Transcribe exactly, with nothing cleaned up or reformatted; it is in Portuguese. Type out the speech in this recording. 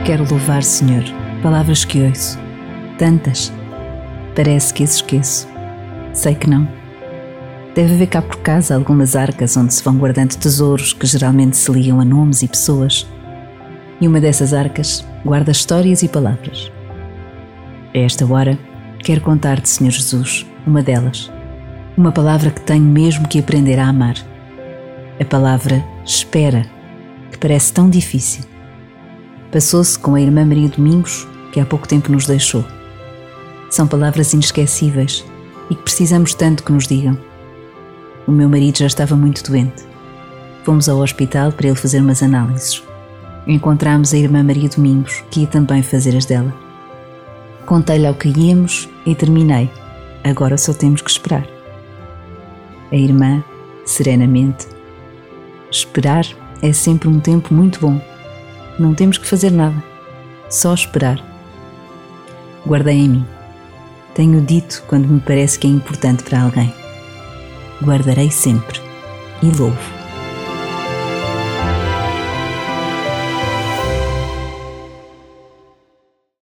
quero louvar, Senhor, palavras que ouço, tantas, parece que as esqueço. Sei que não. Deve haver cá por casa algumas arcas onde se vão guardando tesouros que geralmente se ligam a nomes e pessoas. E uma dessas arcas guarda histórias e palavras. A esta hora, quero contar-te, Senhor Jesus, uma delas. Uma palavra que tenho mesmo que aprender a amar. A palavra espera, que parece tão difícil. Passou-se com a irmã Maria Domingos, que há pouco tempo nos deixou. São palavras inesquecíveis e que precisamos tanto que nos digam. O meu marido já estava muito doente. Fomos ao hospital para ele fazer umas análises. Encontramos a irmã Maria Domingos, que ia também fazer as dela. Contei-lhe ao que íamos e terminei. Agora só temos que esperar. A irmã, serenamente: esperar é sempre um tempo muito bom. Não temos que fazer nada, só esperar. Guardei em mim. Tenho dito quando me parece que é importante para alguém. Guardarei sempre e louvo.